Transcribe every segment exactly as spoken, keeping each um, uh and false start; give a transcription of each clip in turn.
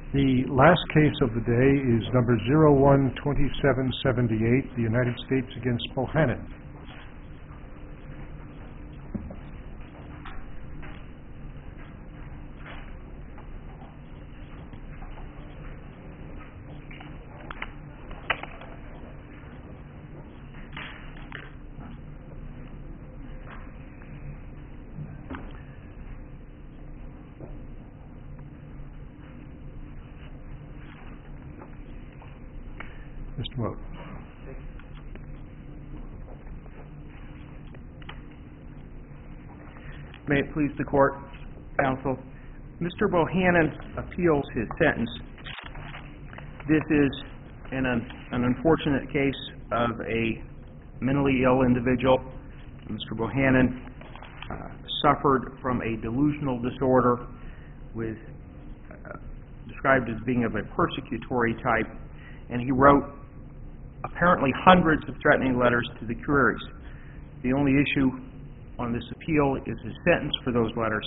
The last case of the day is number zero one twenty-seven seventy-eight, the United States against Bohannon. Mister Moat. May it please the Court, Counsel. Mister Bohannon appeals his sentence. This is an, an unfortunate case of a mentally ill individual. Mister Bohannon uh, suffered from a delusional disorder with uh, described as being of a persecutory type, and he wrote apparently hundreds of threatening letters to the Curies. The only issue on this appeal is his sentence for those letters.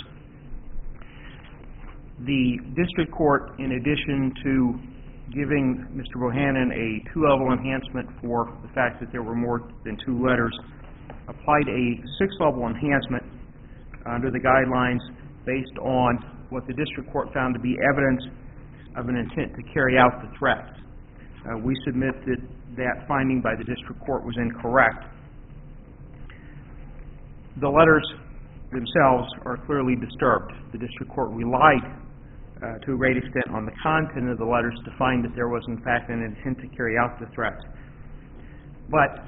The district court, in addition to giving Mister Bohannon a two-level enhancement for the fact that there were more than two letters, applied a six-level enhancement under the guidelines based on what the district court found to be evidence of an intent to carry out the threats. Uh, we submit that that finding by the district court was incorrect. The letters themselves are clearly disturbed. The district court relied uh, to a great extent on the content of the letters to find that there was in fact an intent to carry out the threats. But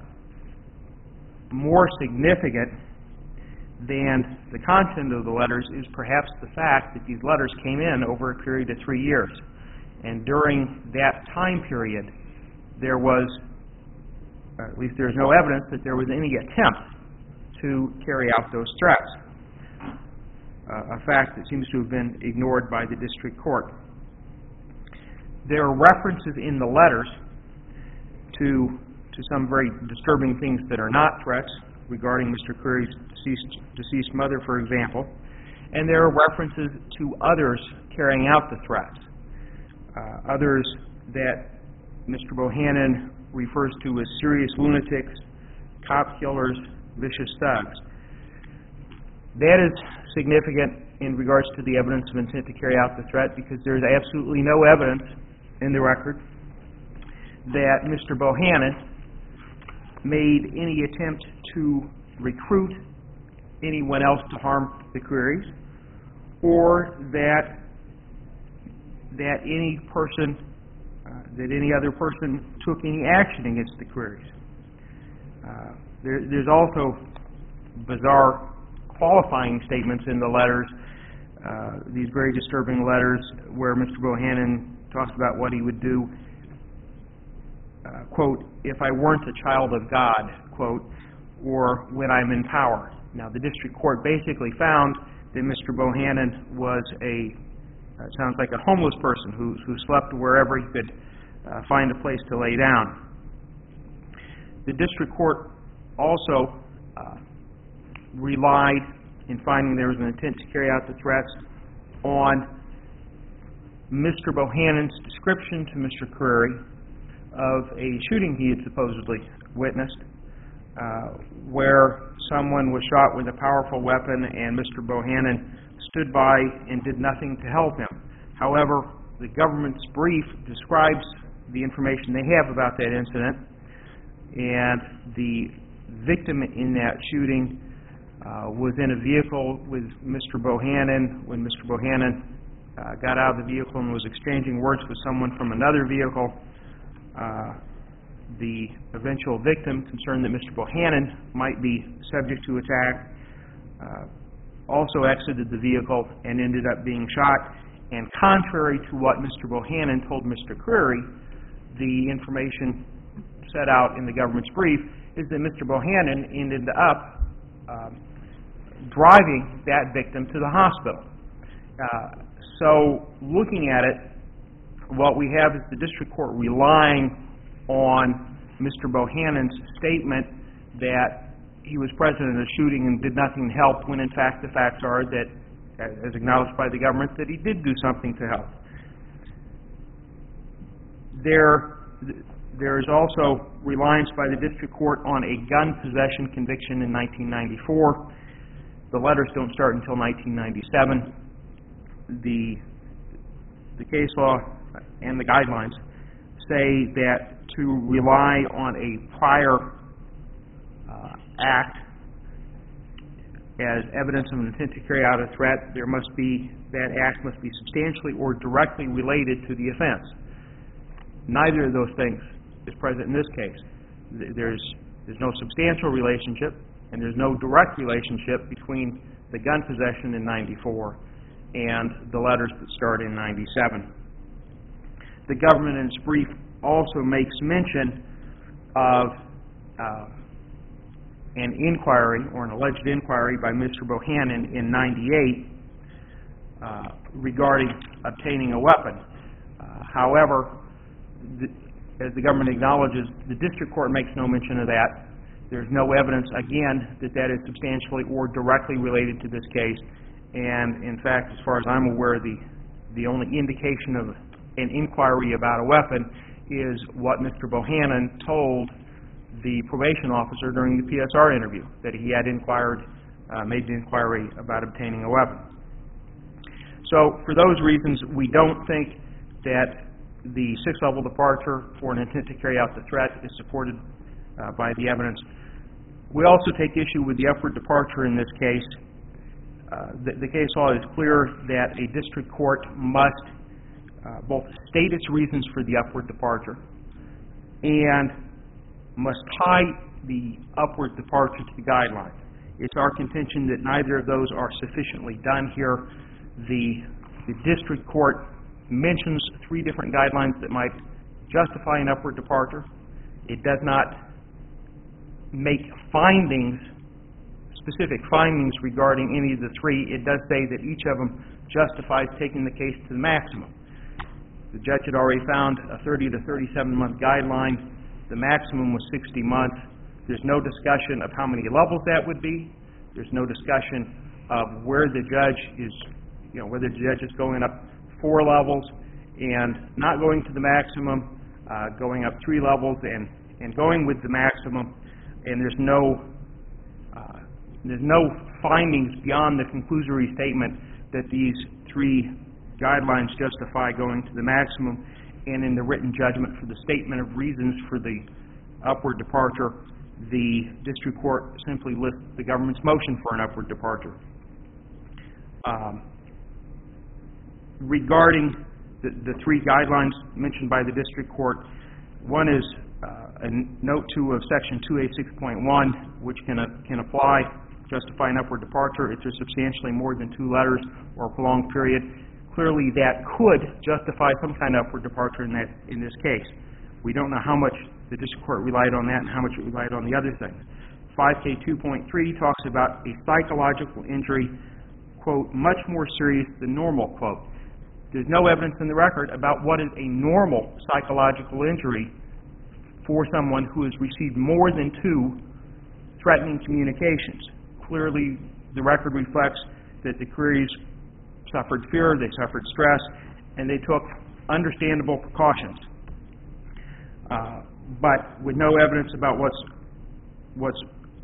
more significant than the content of the letters is perhaps the fact that these letters came in over a period of three years. And during that time period, there was, or at least there's no evidence that there was any attempt to carry out those threats, uh, a fact that seems to have been ignored by the district court. There are references in the letters to, to some very disturbing things that are not threats regarding Mister Curie's deceased, deceased mother, for example, and there are references to others carrying out the threats. Uh, others that Mister Bohannon refers to as serious lunatics, cop killers, vicious thugs. That is significant in regards to the evidence of intent to carry out the threat because there is absolutely no evidence in the record that Mister Bohannon made any attempt to recruit anyone else to harm the Curies, or that that any person, uh, that any other person took any action against the Curies. Uh, there, there's also bizarre qualifying statements in the letters, uh, these very disturbing letters where Mister Bohannon talks about what he would do, uh, quote, if I weren't a child of God, quote, or when I'm in power. Now, the district court basically found that Mister Bohannon was a Uh, it sounds like a homeless person who, who slept wherever he could uh, find a place to lay down. The district court also uh, relied in finding there was an intent to carry out the threats on Mister Bohannon's description to Mister Curie of a shooting he had supposedly witnessed uh, where someone was shot with a powerful weapon and Mister Bohannon stood by and did nothing to help him. However, the government's brief describes the information they have about that incident, and the victim in that shooting uh, was in a vehicle with Mister Bohannon when Mister Bohannon uh, got out of the vehicle and was exchanging words with someone from another vehicle. Uh, the eventual victim, concerned that Mister Bohannon might be subject to attack, uh, also exited the vehicle and ended up being shot. And contrary to what Mister Bohannon told Mister Curie, the information set out in the government's brief is that Mister Bohannon ended up um, driving that victim to the hospital. Uh, so looking at it, what we have is the district court relying on Mister Bohannon's statement that he was present in the shooting and did nothing to help, when in fact the facts are that, as acknowledged by the government, that he did do something to help. There, there is also reliance by the district court on a gun possession conviction in nineteen ninety-four. The letters don't start until nineteen ninety-seven. The, the case law and the guidelines say that to rely on a prior uh, act as evidence of an intent to carry out a threat, there must be, that act must be substantially or directly related to the offense. Neither of those things is present in this case. There's, there's no substantial relationship, and there's no direct relationship between the gun possession in ninety-four and the letters that start in ninety-seven. The government in its brief also makes mention of uh, an inquiry, or an alleged inquiry, by Mister Bohannon in ninety-eight uh, regarding obtaining a weapon. Uh, however, the, as the government acknowledges, the district court makes no mention of that. There's no evidence, again, that that is substantially or directly related to this case. And, in fact, as far as I'm aware, the, the only indication of an inquiry about a weapon is what Mister Bohannon told the probation officer during the P S R interview, that he had inquired, uh, made the inquiry about obtaining a weapon. So, for those reasons, we don't think that the six-level departure for an intent to carry out the threat is supported uh, by the evidence. We also take issue with the upward departure in this case. Uh, the, the case law is clear that a district court must uh, both state its reasons for the upward departure and must tie the upward departure to the guidelines. It's our contention that neither of those are sufficiently done here. The, the district court mentions three different guidelines that might justify an upward departure. It does not make findings, specific findings regarding any of the three. It does say that each of them justifies taking the case to the maximum. The judge had already found a thirty to thirty-seven month guideline. The maximum was sixty months. There's no discussion of how many levels that would be. There's no discussion of where the judge is, you know, whether the judge is going up four levels and not going to the maximum, uh, going up three levels and, and going with the maximum. And there's no uh, there's no findings beyond the conclusory statement that these three guidelines justify going to the maximum. And in the written judgment for the statement of reasons for the upward departure, the district court simply lists the government's motion for an upward departure. Um, regarding the, the three guidelines mentioned by the district court, one is uh, a note two of section two A six point one, which can, uh, can apply, justify an upward departure if there's substantially more than two letters or a prolonged period. Clearly, that could justify some kind of upward departure in, that, in this case. We don't know how much the district court relied on that and how much it relied on the other things. five K two point three talks about a psychological injury, quote, much more serious than normal, quote. There's no evidence in the record about what is a normal psychological injury for someone who has received more than two threatening communications. Clearly, the record reflects that the Crees suffered fear, they suffered stress, and they took understandable precautions. Uh, but with no evidence about what's what's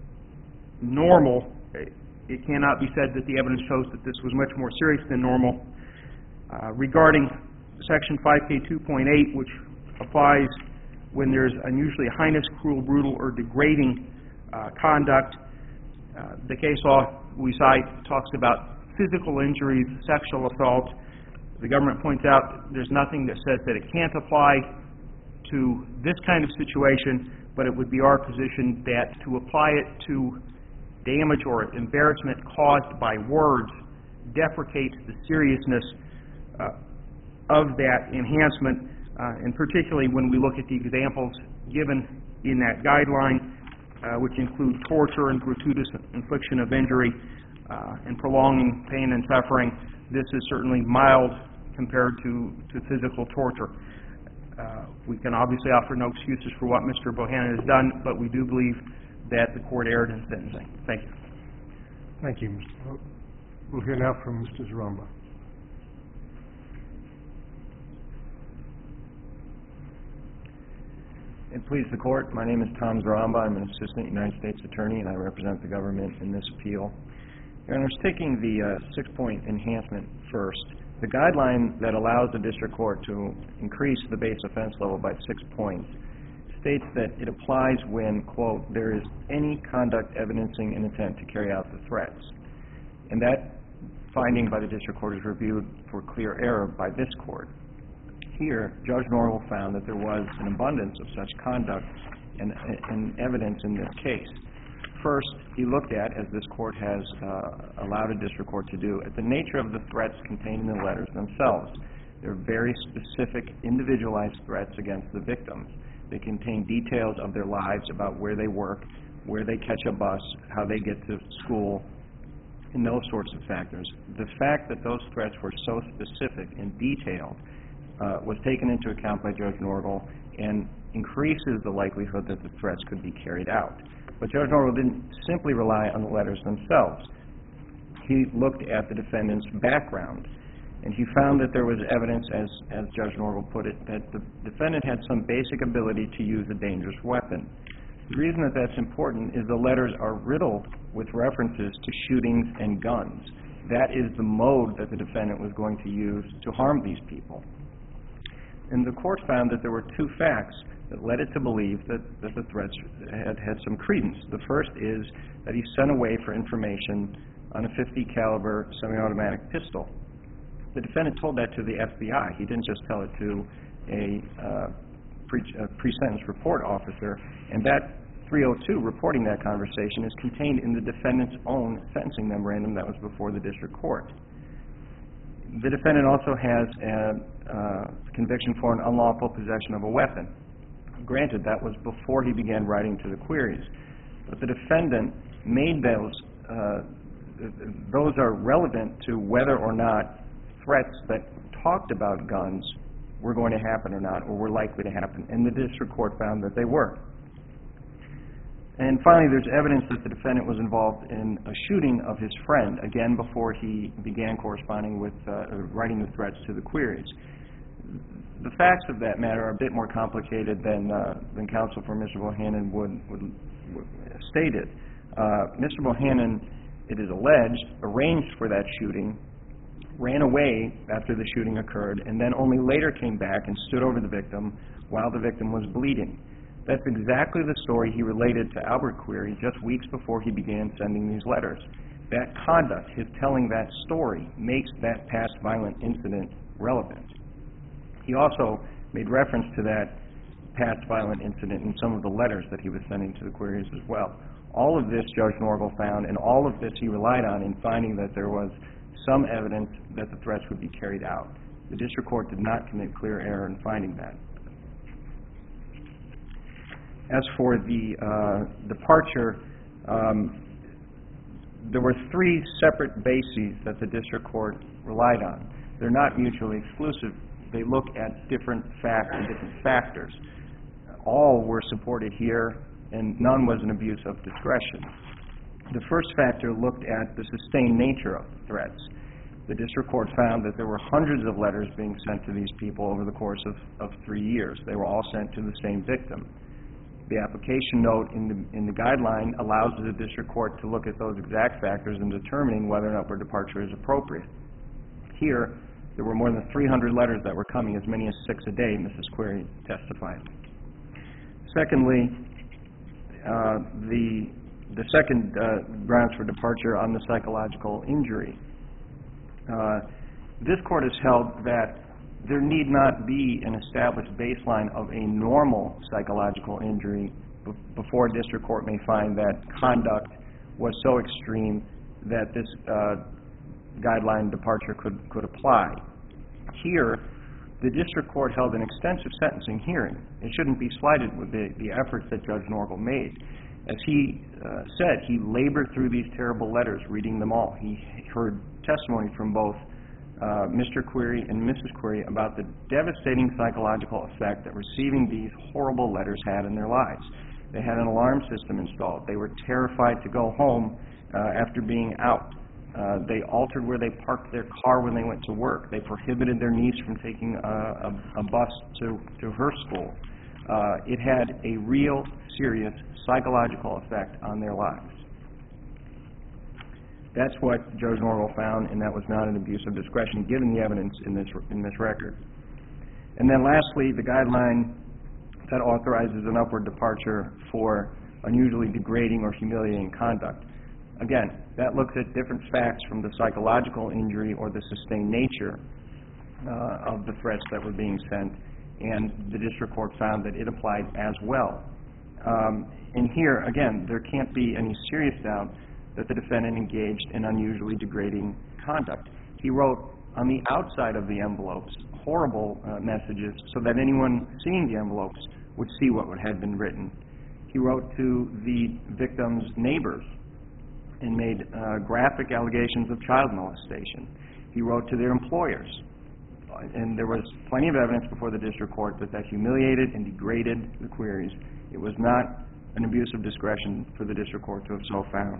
normal, it, it cannot be said that the evidence shows that this was much more serious than normal. Uh, regarding section five K two point eight, which applies when there's unusually heinous, cruel, brutal, or degrading uh, conduct, uh, the case law we cite talks about physical injuries, sexual assault. The government points out there's nothing that says that it can't apply to this kind of situation, but it would be our position that to apply it to damage or embarrassment caused by words deprecates the seriousness uh, of that enhancement, uh, and particularly when we look at the examples given in that guideline, uh, which include torture and gratuitous infliction of injury, Uh, and prolonging pain and suffering. This is certainly mild compared to, to physical torture. Uh, we can obviously offer no excuses for what Mister Bohannon has done, but we do believe that the court erred in sentencing. Thank you. Thank you, Mister Pope. We'll hear now from Mister Zaramba. It please the Court, my name is Tom Zaramba. I'm an Assistant United States Attorney and I represent the government in this appeal. Your Honor, taking the uh, six-point enhancement first, the guideline that allows the District Court to increase the base offense level by six points states that it applies when, quote, there is any conduct evidencing an intent to carry out the threats. And that finding by the District Court is reviewed for clear error by this Court. Here, Judge Norgal found that there was an abundance of such conduct and, and evidence in this case. First, he looked at, as this Court has uh, allowed a District Court to do, at the nature of the threats contained in the letters themselves. They're very specific, individualized threats against the victims. They contain details of their lives about where they work, where they catch a bus, how they get to school, and those sorts of factors. The fact that those threats were so specific and detailed uh, was taken into account by Judge Norgal and increases the likelihood that the threats could be carried out. But Judge Norgal didn't simply rely on the letters themselves. He looked at the defendant's background, and he found that there was evidence, as, as Judge Norgal put it, that the defendant had some basic ability to use a dangerous weapon. The reason that that's important is the letters are riddled with references to shootings and guns. That is the mode that the defendant was going to use to harm these people. And the Court found that there were two facts that led it to believe that, that the threats had had some credence. The first is that he sent away for information on a fifty caliber semi-automatic pistol. The defendant told that to the F B I. He didn't just tell it to a, uh, pre, a pre-sentence report officer. And that three oh two reporting that conversation is contained in the defendant's own sentencing memorandum that was before the District Court. The defendant also has a uh, conviction for an unlawful possession of a weapon. Granted, that was before he began writing to the queries. But the defendant made those, uh, those are relevant to whether or not threats that talked about guns were going to happen or not, or were likely to happen. And the District Court found that they were. And finally, there's evidence that the defendant was involved in a shooting of his friend, again before he began corresponding with, uh, writing the threats to the queries. The facts of that matter are a bit more complicated than, uh, than counsel for Mister Bohannon would, would, would stated. Uh, Mister Bohannon, it is alleged, arranged for that shooting, ran away after the shooting occurred, and then only later came back and stood over the victim while the victim was bleeding. That's exactly the story he related to Albert Query just weeks before he began sending these letters. That conduct, his telling that story, makes that past violent incident relevant. He also made reference to that past violent incident in some of the letters that he was sending to the queries as well. All of this Judge Norgal found, and all of this he relied on in finding that there was some evidence that the threats would be carried out. The District Court did not commit clear error in finding that. As for the uh, departure, um, there were three separate bases that the District Court relied on. They're not mutually exclusive. They look at different facts and different factors. All were supported here, and none was an abuse of discretion. The first factor looked at the sustained nature of the threats. The District Court found that there were hundreds of letters being sent to these people over the course of, of three years. They were all sent to the same victim. The application note in the, in the guideline allows the District Court to look at those exact factors in determining whether an upward departure is appropriate. Here, there were more than three hundred letters that were coming, as many as six a day, Missus Query testified. Secondly, uh, the, the second uh, grounds for departure on the psychological injury. Uh, this Court has held that there need not be an established baseline of a normal psychological injury b- before a District Court may find that conduct was so extreme that this uh, guideline departure could, could apply. Here, the District Court held an extensive sentencing hearing. It shouldn't be slighted with the, the efforts that Judge Norgal made. As he uh, said, he labored through these terrible letters, reading them all. He heard testimony from both uh, Mister Query and Missus Query about the devastating psychological effect that receiving these horrible letters had in their lives. They had an alarm system installed. They were terrified to go home uh, after being out. Uh, they altered where they parked their car when they went to work. They prohibited their niece from taking a, a, a bus to, to her school. uh, it had a real, serious psychological effect on their lives. That's what Judge Norville found, and that was not an abuse of discretion given the evidence in this in this record. And then lastly, the guideline that authorizes an upward departure for unusually degrading or humiliating conduct. Again, that looks at different facts from the psychological injury or the sustained nature uh, of the threats that were being sent, and the district court found that it applied as well. Um, and here, again, there can't be any serious doubt that the defendant engaged in unusually degrading conduct. He wrote on the outside of the envelopes horrible uh, messages so that anyone seeing the envelopes would see what had been written. He wrote to the victim's neighbors and made uh, graphic allegations of child molestation. He wrote to their employers. And there was plenty of evidence before the district court that that humiliated and degraded the queries. It was not an abuse of discretion for the district court to have so found.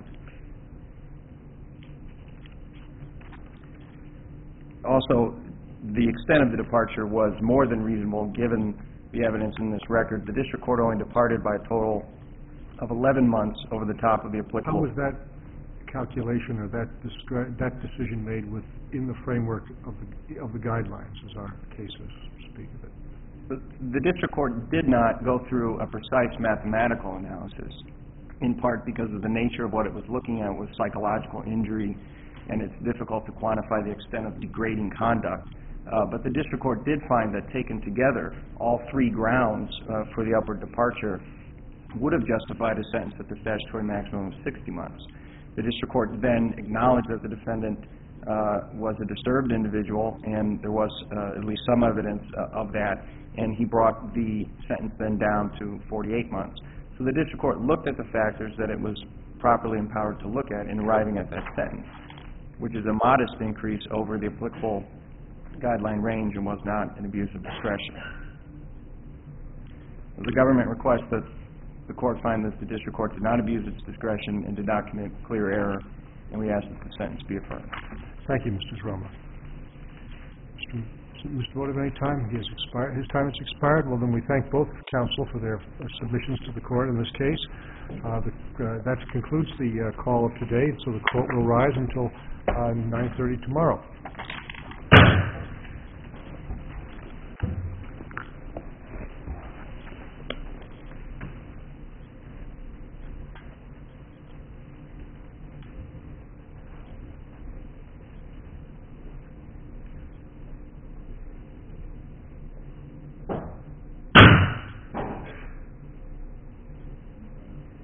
Also, the extent of the departure was more than reasonable given the evidence in this record. The district court only departed by a total of eleven months over the top of the applicable. How was that calculation or that discre- that decision made within the framework of the of the guidelines, as our cases speak of it? The, the district court did not go through a precise mathematical analysis, in part because of the nature of what it was looking at was psychological injury, and it's difficult to quantify the extent of degrading conduct. Uh, but the district court did find that taken together, all three grounds uh, for the upward departure would have justified a sentence at the statutory maximum of sixty months. The district court then acknowledged that the defendant uh, was a disturbed individual, and there was uh, at least some evidence uh, of that, and he brought the sentence then down to forty-eight months. So the district court looked at the factors that it was properly empowered to look at in arriving at that sentence, which is a modest increase over the applicable guideline range and was not an abuse of discretion. The government requests that the court find that the district court did not abuse its discretion and did not commit clear error, and we ask that the sentence be affirmed. Thank you, Mister Roma. Mister Mister Vogt, of any time? He has expired. His time has expired. Well, then we thank both counsel for their uh, submissions to the court in this case. Uh, the, uh, that concludes the uh, call of today, so the court will rise until uh, nine thirty tomorrow.